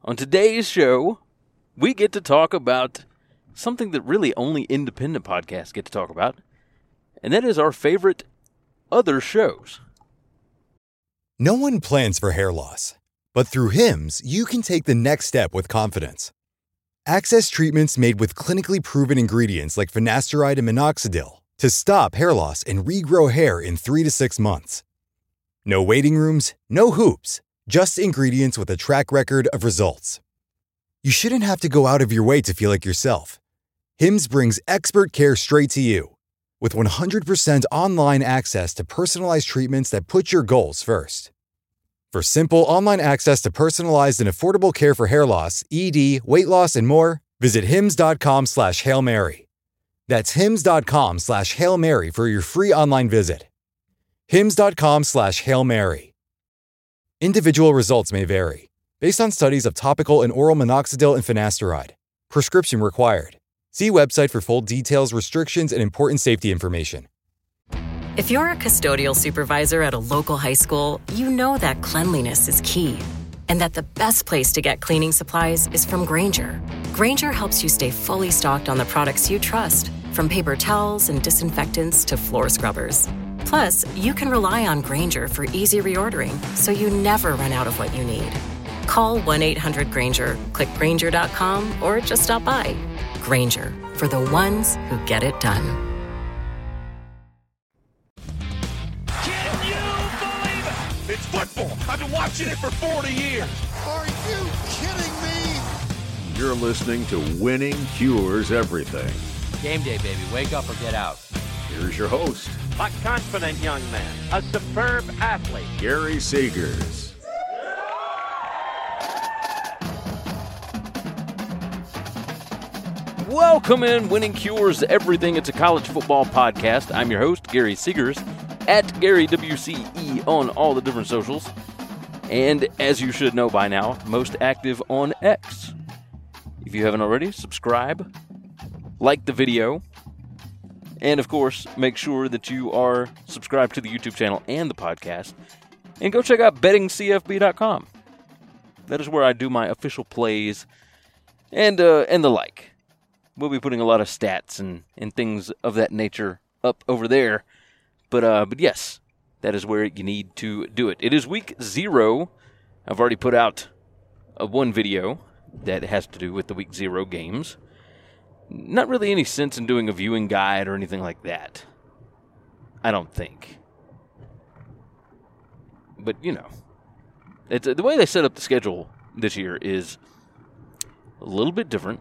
On today's show, we get to talk about something that really only independent podcasts get to talk about, and that is our favorite other shows. No one plans for hair loss, but through Hims, you can take the next step with confidence. Access treatments made with clinically proven ingredients like finasteride and minoxidil to stop hair loss and regrow hair in 3 to 6 months. No waiting rooms, no hoops, just ingredients with a track record of results. You shouldn't have to go out of your way to feel like yourself. Hims brings expert care straight to you. With 100% online access to personalized treatments that put your goals first. For simple online access to personalized and affordable care for hair loss, ED, weight loss, and more, visit hims.com/Hail Mary. That's hims.com/Hail Mary for your free online visit. hims.com/Hail Mary. Individual results may vary, based on studies of topical and oral minoxidil and finasteride. Prescription required. See website for full details, restrictions, and important safety information. If you're a custodial supervisor at a local high school, you know that cleanliness is key, and that the best place to get cleaning supplies is from Grainger. Grainger helps you stay fully stocked on the products you trust, from paper towels and disinfectants to floor scrubbers. Plus, you can rely on Grainger for easy reordering, so you never run out of what you need. Call 1-800-GRAINGER, click Grainger.com, or just stop by. Grainger, for the ones who get it done. Can you believe it? It's football. I've been watching it for 40 years. Are you kidding me? You're listening to Winning Cures Everything. Game day, baby. Wake up or get out. Here's your host, a confident young man, a superb athlete, Gary Seegers. Welcome in, Winning Cures Everything. It's a college football podcast. I'm your host, Gary Seegers, at GaryWCE on all the different socials. And as you should know by now, most active on X. If you haven't already, subscribe, like the video, and of course, make sure that you are subscribed to the YouTube channel and the podcast. And go check out bettingcfb.com. That is where I do my official plays and the like. We'll be putting a lot of stats and things of that nature up over there. But yes, that is where you need to do it. It is week 0. I've already put out one video that has to do with the week 0 games. Not really any sense in doing a viewing guide or anything like that. I don't think. But, you know, it's, the way they set up the schedule this year is a little bit different.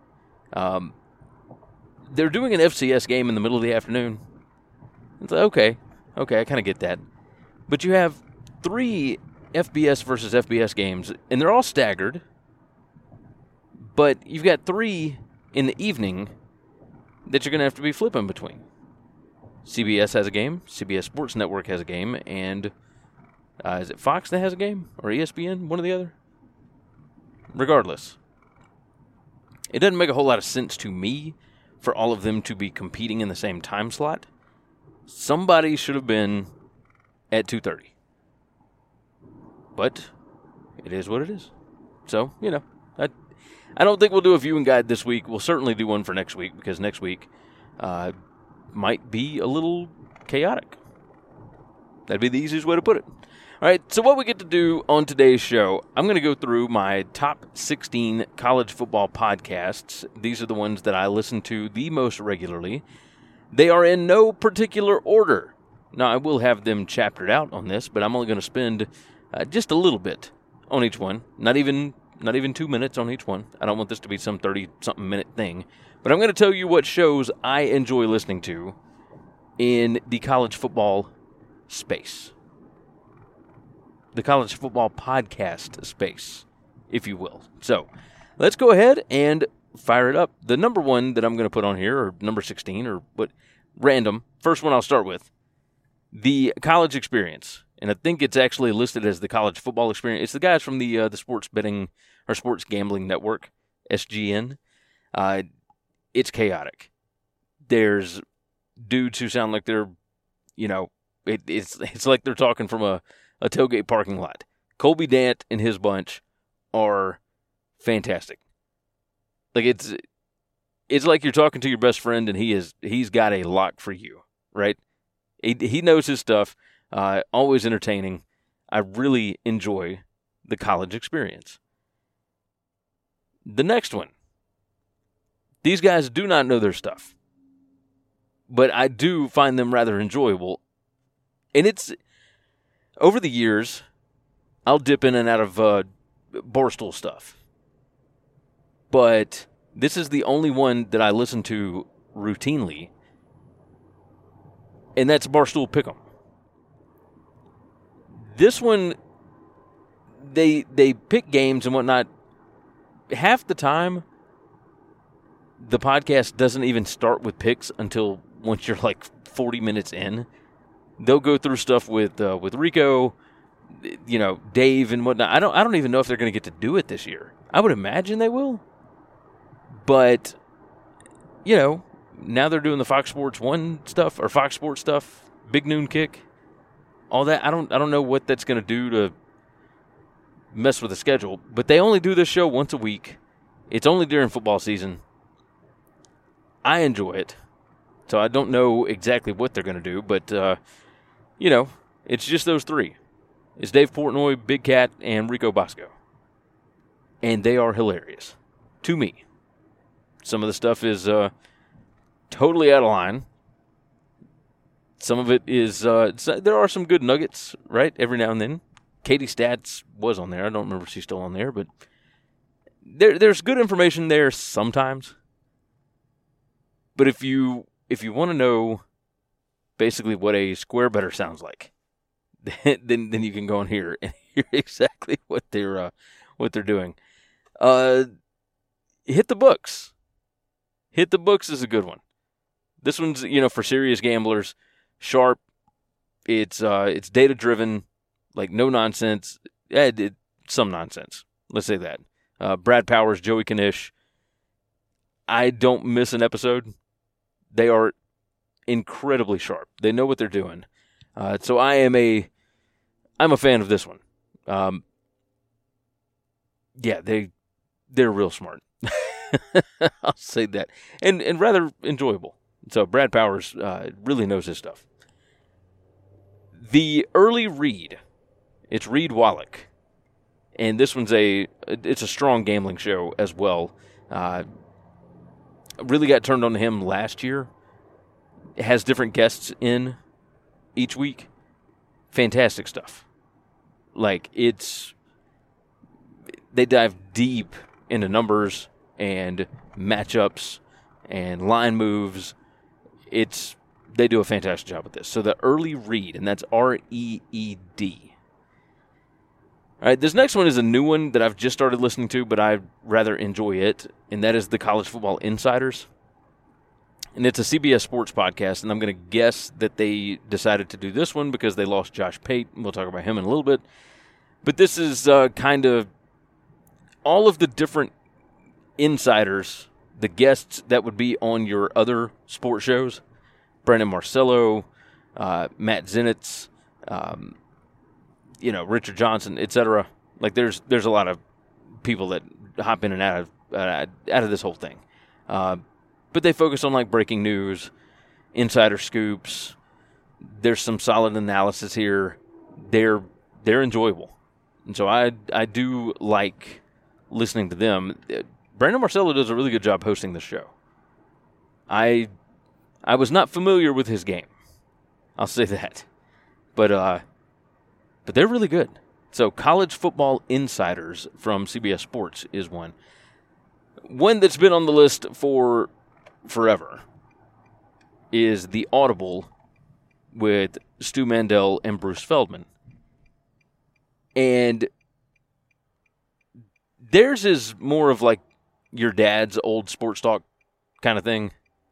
They're doing an FCS game in the middle of the afternoon. It's like, okay, I kind of get that. But you have 3 FBS versus FBS games, and they're all staggered. But you've got 3 in the evening that you're going to have to be flipping between. CBS has a game, CBS Sports Network has a game, and is it Fox that has a game? Or ESPN? One or the other? Regardless. It doesn't make a whole lot of sense to me for all of them to be competing in the same time slot. Somebody should have been at 2:30. But it is what it is. So, you know, I don't think we'll do a viewing guide this week. We'll certainly do one for next week, because next week might be a little chaotic. That'd be the easiest way to put it. All right, so what we get to do on today's show, I'm going to go through my top 16 college football podcasts. These are the ones that I listen to the most regularly. They are in no particular order. Now, I will have them chaptered out on this, but I'm only going to spend just a little bit on each one. Not even 2 minutes on each one. I don't want this to be some 30-something minute thing. But I'm going to tell you what shows I enjoy listening to in the college football space. The college football podcast space, if you will. So, let's go ahead and fire it up. The number one that I'm going to put on here, or number 16, or what, random. First one I'll start with. The College Experience. And I think it's actually listed as the College Football Experience. It's the guys from the Sports Betting, or Sports Gambling Network, SGN. It's chaotic. There's dudes who sound like they're, you know, it's like they're talking from a tailgate parking lot. Colby Dant and his bunch are fantastic. Like it's like you're talking to your best friend, and he's got a lock for you, right? He knows his stuff. Always entertaining. I really enjoy the college experience. The next one. These guys do not know their stuff, but I do find them rather enjoyable. And it's, over the years, I'll dip in and out of Barstool stuff. But this is the only one that I listen to routinely, and that's Barstool Pick'em. This one, they pick games and whatnot. Half the time, the podcast doesn't even start with picks until once you're like 40 minutes in. They'll go through stuff with Rico, Dave and whatnot. I don't even know if they're going to get to do it this year. I would imagine they will, but now they're doing the Fox Sports 1 stuff or Fox Sports stuff, Big Noon Kick, all that. I don't know what that's going to do to mess with the schedule, but they only do this show once a week. It's only during football season. I enjoy it, so I don't know exactly what they're going to do, but, it's just those three. It's Dave Portnoy, Big Cat, and Rico Bosco. And they are hilarious, to me. Some of the stuff is totally out of line. Some of it is, there are some good nuggets, right, every now and then. Katie Stats was on there. I don't remember if she's still on there, but there's good information there sometimes. But if you want to know basically what a square better sounds like, then you can go on here and hear exactly what they're doing. Hit the Books. Hit the Books is a good one. This one's for serious gamblers, sharp. It's data driven, like no nonsense. Some nonsense. Let's say that. Brad Powers, Joey Kanish. I don't miss an episode. They are incredibly sharp. They know what they're doing. So I'm a fan of this one. They're real smart. I'll say that. And rather enjoyable. So Brad Powers really knows his stuff. The Early Read. It's Reed Wallach. And this one's it's a strong gambling show as well. Really got turned on to him last year. It has different guests in each week. Fantastic stuff. Like, they dive deep into numbers and matchups and line moves. They do a fantastic job with this. So the Early Read, and that's REED. All right, this next one is a new one that I've just started listening to, but I rather enjoy it, and that is the College Football Insiders. And it's a CBS Sports podcast, and I'm going to guess that they decided to do this one because they lost Josh Pate. We'll talk about him in a little bit. But this is kind of all of the different insiders, the guests that would be on your other sports shows. Brandon Marcello, Matt Zenitz, Richard Johnson, etc. Like there's a lot of people that hop in and out of this whole thing. But they focus on like breaking news, insider scoops. There's some solid analysis here. They're enjoyable. And so I do like listening to them. Brandon Marcello does a really good job hosting the show. I was not familiar with his game. I'll say that. But they're really good. So College Football Insiders from CBS Sports is one. One that's been on the list for forever is The Audible with Stu Mandel and Bruce Feldman. And theirs is more of like your dad's old sports talk kind of thing.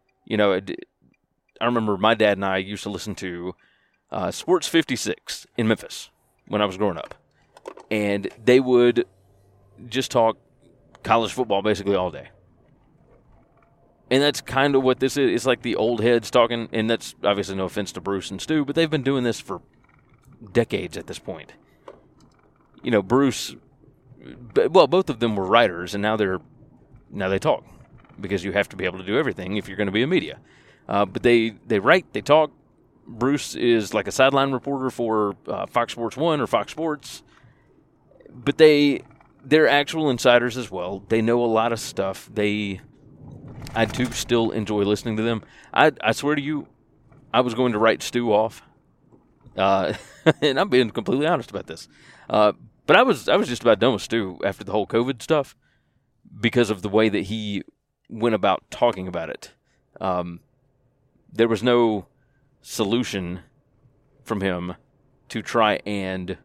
I remember my dad and I used to listen to Sports 56 in Memphis when I was growing up. And they would just talk college football basically all day. And that's kind of what this is. It's like the old heads talking, and that's obviously no offense to Bruce and Stu, but they've been doing this for decades at this point. Bruce, well, both of them were writers, and now they talk, because you have to be able to do everything if you're going to be in media. But they write, they talk. Bruce is like a sideline reporter for Fox Sports 1 or Fox Sports. But they're actual insiders as well. They know a lot of stuff. I do still enjoy listening to them. I swear to you, I was going to write Stu off. And I'm being completely honest about this. But I was just about done with Stu after the whole COVID stuff because of the way that he went about talking about it. There was no solution from him to try and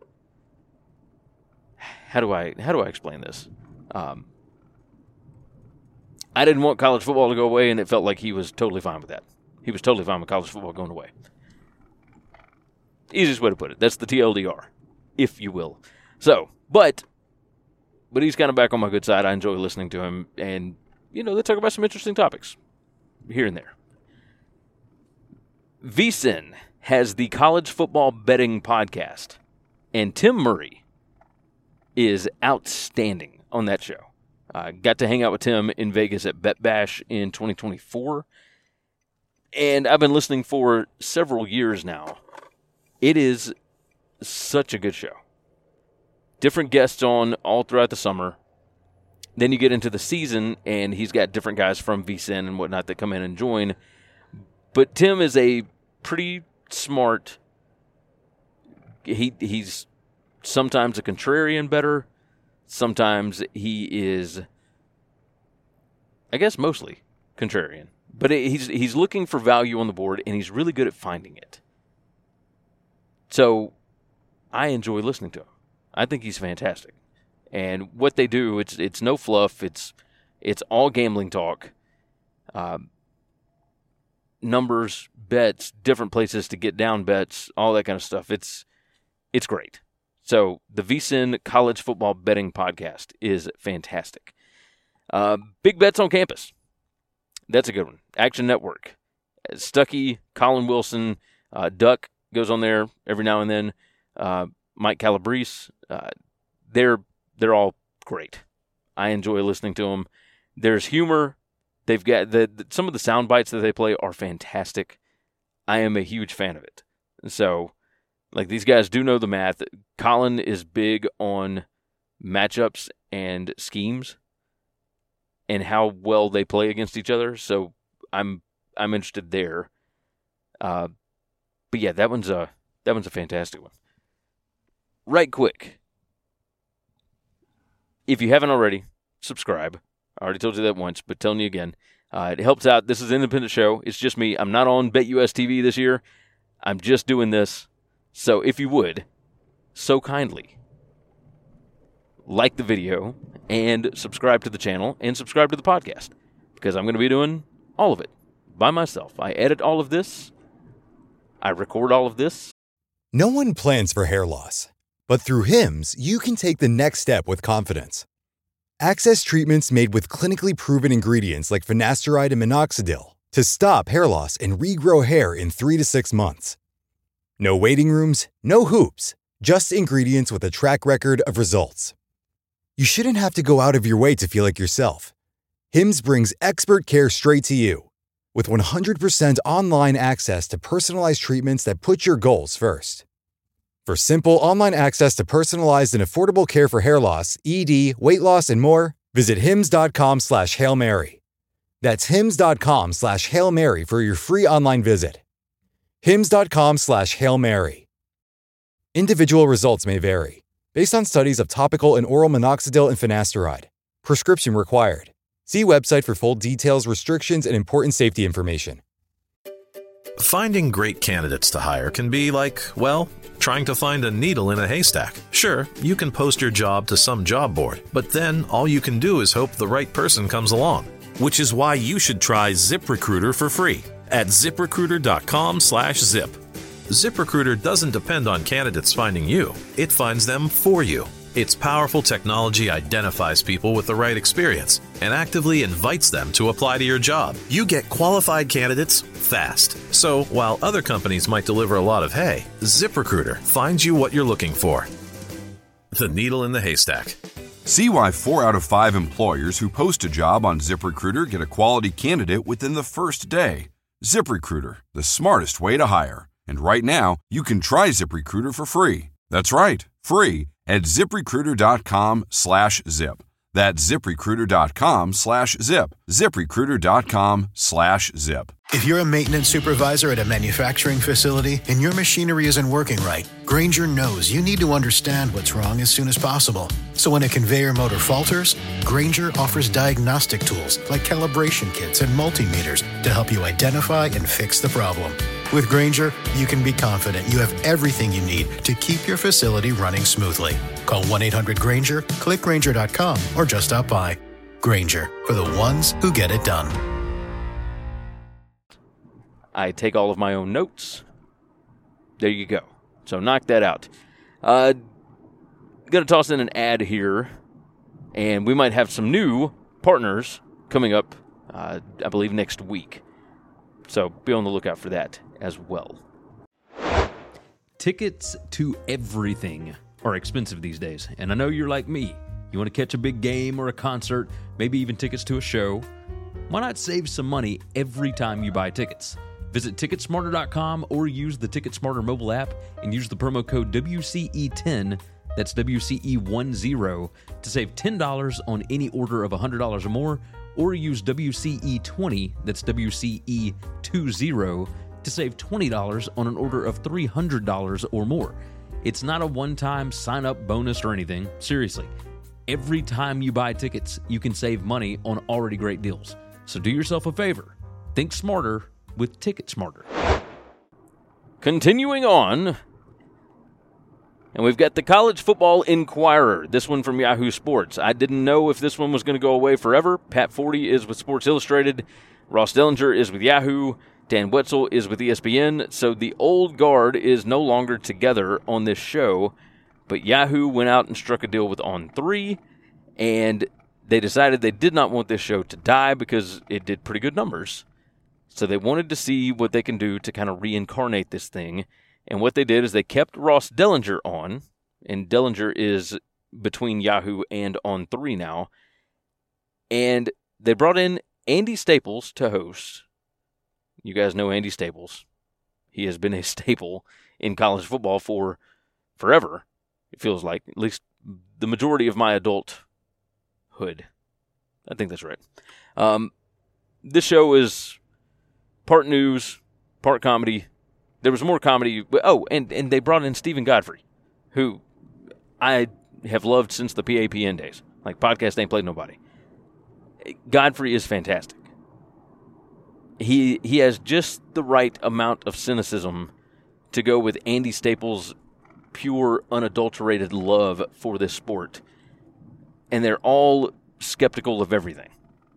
how do I explain this? I didn't want college football to go away, and it felt like he was totally fine with that. He was totally fine with college football going away. Easiest way to put it. That's the TLDR, if you will. So, but he's kind of back on my good side. I enjoy listening to him, and they talk about some interesting topics here and there. VSiN has the College Football Betting Podcast, and Tim Murray is outstanding on that show. Got to hang out with Tim in Vegas at Bet Bash in 2024, and I've been listening for several years now. It is such a good show. Different guests on all throughout the summer. Then you get into the season, and he's got different guys from VSiN and whatnot that come in and join. But Tim is a pretty smart. He's sometimes a contrarian bettor. Sometimes he is, I guess, mostly contrarian. But he's looking for value on the board, and he's really good at finding it. So I enjoy listening to him. I think he's fantastic. And what they do, it's no fluff. It's all gambling talk. Numbers, bets, different places to get down bets, all that kind of stuff. It's great. So the VSiN College Football Betting Podcast is fantastic. Big Bets on Campus. That's a good one. Action Network. Stuckey, Colin Wilson, Duck goes on there every now and then. Mike Calabrese. They're all great. I enjoy listening to them. There's humor. They've got some of the sound bites that they play are fantastic. I am a huge fan of it. So, these guys do know the math. Colin is big on matchups and schemes and how well they play against each other. So I'm interested there. But yeah, that one's a fantastic one. Right quick, if you haven't already, subscribe. I already told you that once, but telling you again, it helps out. This is an independent show. It's just me. I'm not on BetUS TV this year. I'm just doing this. So if you would, so kindly, like the video and subscribe to the channel and subscribe to the podcast, because I'm going to be doing all of it by myself. I edit all of this. I record all of this. No one plans for hair loss, but through Hims, you can take the next step with confidence. Access treatments made with clinically proven ingredients like finasteride and minoxidil to stop hair loss and regrow hair in 3 to 6 months. No waiting rooms, no hoops, just ingredients with a track record of results. You shouldn't have to go out of your way to feel like yourself. Hims brings expert care straight to you with 100% online access to personalized treatments that put your goals first. For simple online access to personalized and affordable care for hair loss, ED, weight loss, and more, visit hims.com/Hail Mary. That's hims.com/Hail Mary for your free online visit. hims.com/Hail Mary. Individual results may vary, based on studies of topical and oral minoxidil and finasteride. Prescription required. See website for full details, restrictions, and important safety information. Finding great candidates to hire can be like, trying to find a needle in a haystack. Sure, you can post your job to some job board, but then all you can do is hope the right person comes along. Which is why you should try ZipRecruiter for free at ZipRecruiter.com/zip. ZipRecruiter doesn't depend on candidates finding you. It finds them for you. Its powerful technology identifies people with the right experience and actively invites them to apply to your job. You get qualified candidates fast. So while other companies might deliver a lot of hay, ZipRecruiter finds you what you're looking for. The needle in the haystack. See why 4 out of 5 employers who post a job on ZipRecruiter get a quality candidate within the first day. ZipRecruiter, the smartest way to hire. And right now, you can try ZipRecruiter for free. That's right, free at ZipRecruiter.com/zip. That's ZipRecruiter.com/zip. ZipRecruiter.com/zip. If you're a maintenance supervisor at a manufacturing facility and your machinery isn't working right, Grainger knows you need to understand what's wrong as soon as possible. So when a conveyor motor falters, Grainger offers diagnostic tools like calibration kits and multimeters to help you identify and fix the problem. With Grainger, you can be confident you have everything you need to keep your facility running smoothly. Call 1-800-GRAINGER, click Grainger.com, or just stop by. Grainger, for the ones who get it done. I take all of my own notes. There you go. So knock that out. Going to toss in an ad here, and we might have some new partners coming up, I believe, next week. So be on the lookout for that as well. Tickets to everything are expensive these days, and I know you're like me. You want to catch a big game or a concert, maybe even tickets to a show. Why not save some money every time you buy tickets? Visit Ticketsmarter.com or use the Ticketsmarter mobile app and use the promo code WCE10, that's WCE10, to save $10 on any order of $100 or more, or use WCE20, that's WCE20, to save $20 on an order of $300 or more. It's not a one-time sign-up bonus or anything. Seriously, every time you buy tickets, you can save money on already great deals. So do yourself a favor. Think smarter with Ticketsmarter. Continuing on, and we've got the College Football Inquirer, this one from Yahoo Sports. I didn't know if this one was going to go away forever. Pat Forty is with Sports Illustrated. Ross Dellinger is with Yahoo. Dan Wetzel is with ESPN. So the old guard is no longer together on this show, but Yahoo went out and struck a deal with On3, and they decided they did not want this show to die because it did pretty good numbers. So they wanted to see what they can do to kind of reincarnate this thing. And what they did is they kept Ross Dellinger on, and Dellinger is between Yahoo and On3 now. And they brought in Andy Staples to host. You guys know Andy Staples. He has been a staple in college football for forever, it feels like. At least the majority of my adulthood. I think that's right. This show is part news, part comedy. There was more comedy. Oh, and they brought in Stephen Godfrey, who I have loved since the PAPN days. Like, Podcast Ain't Played Nobody. Godfrey is fantastic. He has just the right amount of cynicism to go with Andy Staples' pure, unadulterated love for this sport. And they're all skeptical of everything.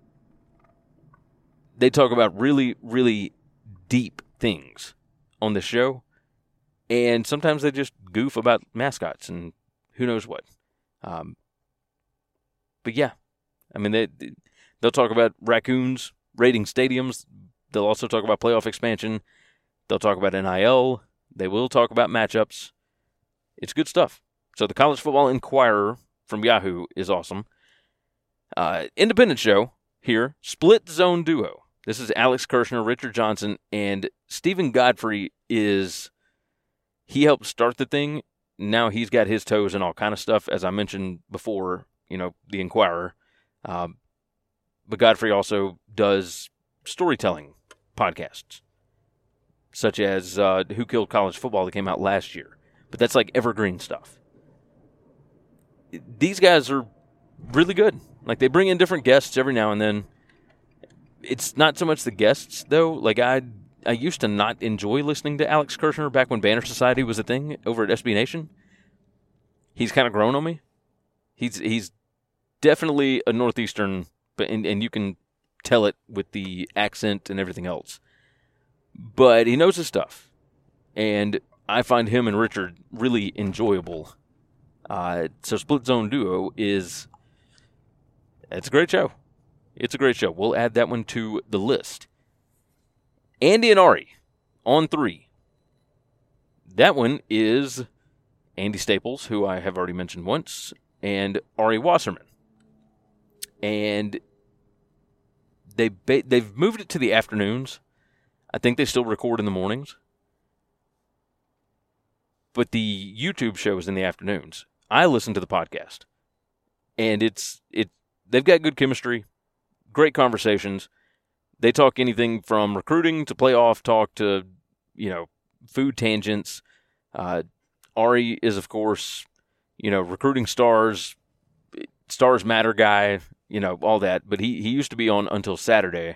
They talk about really, really deep things on the show, and sometimes they just goof about mascots and who knows what. But yeah, I mean, they'll talk about raccoons raiding stadiums. They'll also talk about playoff expansion. They'll talk about NIL. They will talk about matchups. It's good stuff. So the College Football Inquirer from Yahoo is awesome. Independent show here, Split Zone Duo. This is Alex Kirshner, Richard Johnson, and Stephen Godfrey he helped start the thing. Now he's got his toes in all kind of stuff, as I mentioned before, the Inquirer. But Godfrey also does storytelling podcasts, such as Who Killed College Football that came out last year. But that's like evergreen stuff. These guys are really good. Like, they bring in different guests every now and then. It's not so much the guests, though. Like, I used to not enjoy listening to Alex Kirshner back when Banner Society was a thing over at SB Nation. He's kind of grown on me. He's definitely a Northeastern, and you can tell it with the accent and everything else. But he knows his stuff. And I find him and Richard really enjoyable. So Split Zone Duo it's a great show. It's a great show. We'll add that one to the list. Andy and Ari, On3. That one is Andy Staples, who I have already mentioned once, and Ari Wasserman. And they've moved it to the afternoons. I think they still record in the mornings. But the YouTube show is in the afternoons. I listen to the podcast. And they've got good chemistry, great conversations. They talk anything from recruiting to playoff talk to, food tangents. Ari is, of course, recruiting stars matter guy, all that. But he used to be on Until Saturday.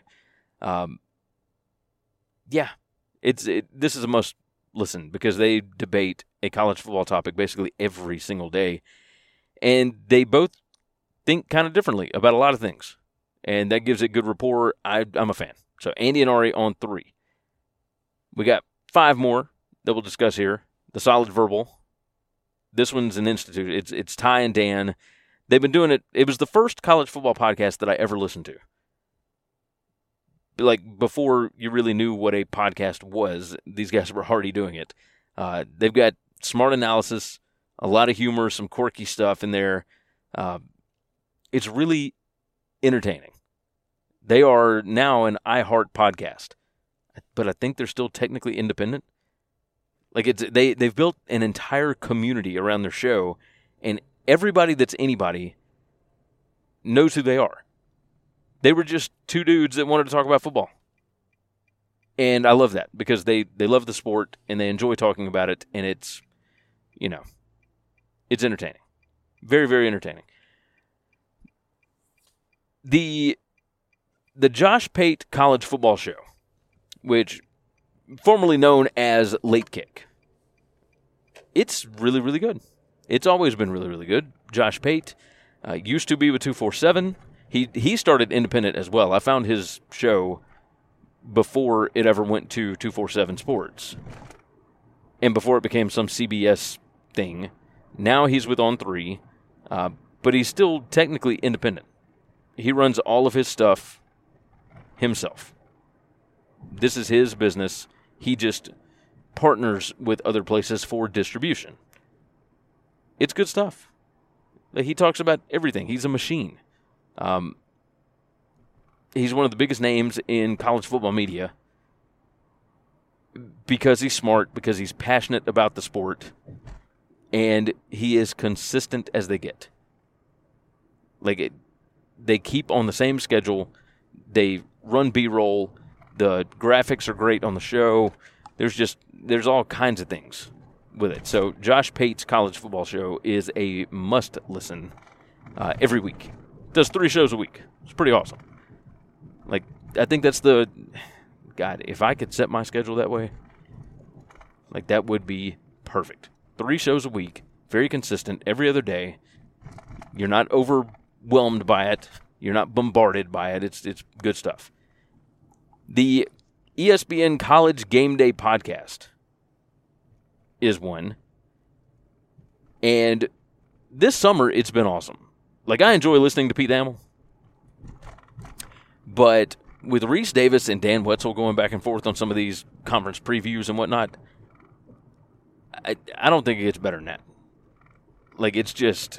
This is a must listen because they debate a college football topic basically every single day. And they both think kind of differently about a lot of things. And that gives it good rapport. I'm a fan. So Andy and Ari on 3. We got 5 more that we'll discuss here. The Solid Verbal. This one's an institute. It's Ty and Dan. They've been doing it. It was the first college football podcast that I ever listened to. Like, before you really knew what a podcast was, these guys were already doing it. They've got smart analysis, a lot of humor, some quirky stuff in there. It's really entertaining. They are now an iHeart podcast, but I think they're still technically independent. Like, they've built an entire community around their show, and everybody that's anybody knows who they are. They were just 2 dudes that wanted to talk about football. And I love that because they love the sport and they enjoy talking about it, and it's, it's entertaining. Very, very entertaining. The Josh Pate College Football Show, which formerly known as Late Kick. It's really, really good. It's always been really, really good. Josh Pate used to be with 247. He started independent as well. I found his show before it ever went to 247 Sports. And before it became some CBS thing. Now he's with On 3. But he's still technically independent. He runs all of his stuff himself. This is his business. He just partners with other places for distribution. It's good stuff. He talks about everything. He's a machine. He's one of the biggest names in college football media because he's smart, because he's passionate about the sport, and he is consistent as they get. They keep on the same schedule. They run B-roll. The graphics are great on the show. There's all kinds of things with it. So Josh Pate's College Football Show is a must-listen every week. Does 3 shows a week. It's pretty awesome. I think that's God, if I could set my schedule that way, that would be perfect. 3 shows a week, very consistent, every other day. You're not overwhelmed by it. You're not bombarded by it. It's good stuff. The ESPN College Game Day podcast is one. And this summer, it's been awesome. I enjoy listening to Pete Thamel. But with Reese Davis and Dan Wetzel going back and forth on some of these conference previews and whatnot, I don't think it gets better than that. It's just...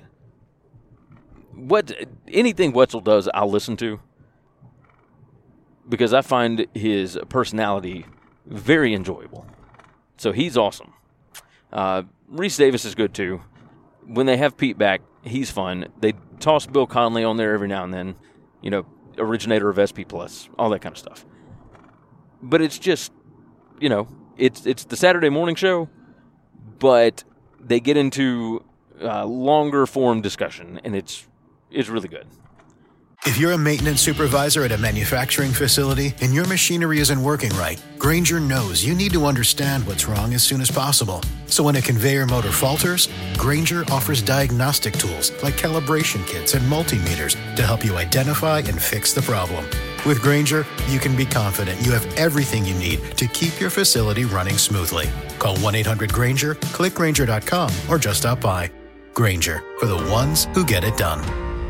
anything Wetzel does, I'll listen to. Because I find his personality very enjoyable. So he's awesome. Reese Davis is good too. When they have Pete back, he's fun. They toss Bill Conley on there every now and then. Originator of SP+, all that kind of stuff. But it's just, it's the Saturday morning show, but they get into longer form discussion, and it's really good. If you're a maintenance supervisor at a manufacturing facility and your machinery isn't working right, Grainger knows you need to understand what's wrong as soon as possible. So when a conveyor motor falters, Grainger offers diagnostic tools like calibration kits and multimeters to help you identify and fix the problem. With Grainger, you can be confident you have everything you need to keep your facility running smoothly. Call 1-800-GRAINGER, click Grainger.com, or just stop by. Grainger, for the ones who get it done.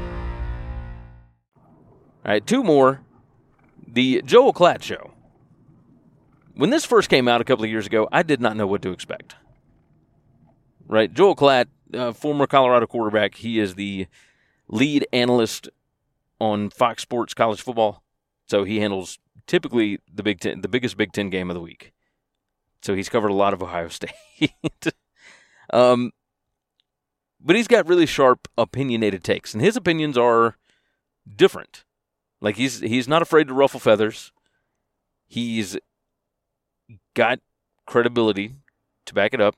All right, 2 more. The Joel Klatt Show. When this first came out a couple of years ago, I did not know what to expect. Right? Joel Klatt former Colorado quarterback. He is the lead analyst on Fox Sports College Football. So he handles typically the biggest Big Ten game of the week. So he's covered a lot of Ohio State. But he's got really sharp, opinionated takes, and his opinions are different. Like he's not afraid to ruffle feathers. He's got credibility to back it up.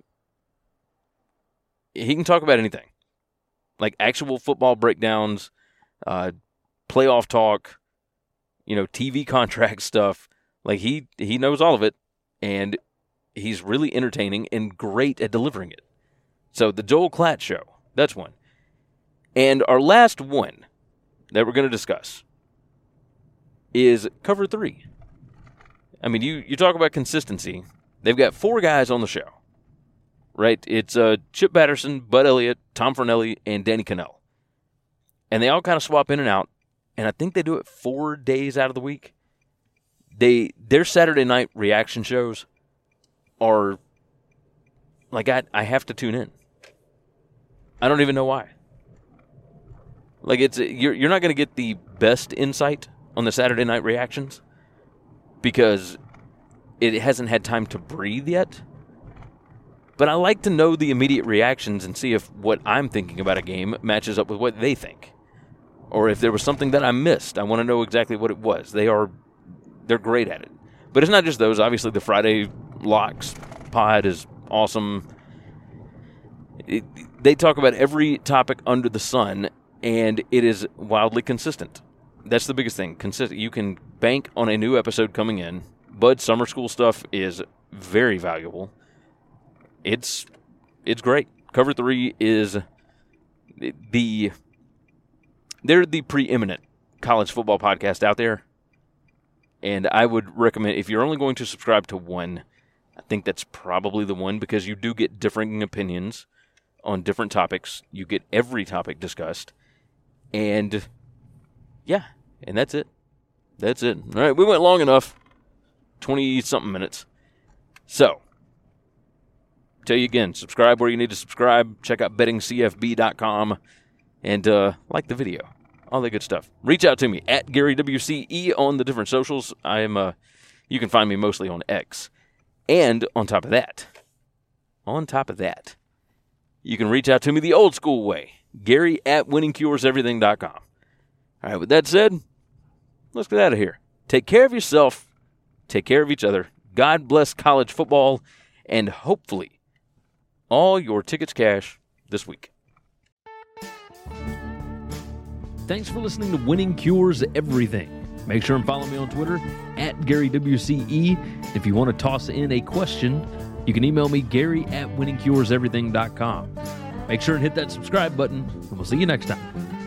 He can talk about anything, like actual football breakdowns, playoff talk, TV contract stuff. Like he knows all of it, and he's really entertaining and great at delivering it. So the Joel Klatt Show, that's one. And our last one that we're going to discuss is Cover 3. I mean, you talk about consistency. They've got 4 guys on the show, right? It's Chip Patterson, Bud Elliott, Tom Fornelli, and Danny Cannell. And they all kind of swap in and out. And I think they do it 4 days out of the week. Their Saturday night reaction shows are like I have to tune in. I don't even know why. Like you're not going to get the best insight on the Saturday night reactions because it hasn't had time to breathe yet. But I like to know the immediate reactions and see if what I'm thinking about a game matches up with what they think. Or if there was something that I missed, I want to know exactly what it was. They're great at it. But it's not just those. Obviously, the Friday Locks pod is awesome. They talk about every topic under the sun, and it is wildly consistent. That's the biggest thing. Consistent. You can bank on a new episode coming in. Bud's summer school stuff is very valuable. It's great. Cover 3 is they're the preeminent college football podcast out there. And I would recommend, if you're only going to subscribe to one, I think that's probably the one because you do get differing opinions on different topics. You get every topic discussed. And, yeah, and that's it. That's it. All right, we went long enough. 20-something minutes. So, tell you again, subscribe where you need to subscribe. Check out bettingcfb.com. And like the video. All that good stuff. Reach out to me at GaryWCE on the different socials. You can find me mostly on X. And on top of that, you can reach out to me the old school way. Gary at winningcureseverything.com. All right, with that said, let's get out of here. Take care of yourself. Take care of each other. God bless college football. And hopefully, all your tickets cash this week. Thanks for listening to Winning Cures Everything. Make sure and follow me on Twitter at GaryWCE. If you want to toss in a question, you can email me, Gary at winningcureseverything.com. Make sure and hit that subscribe button, and we'll see you next time.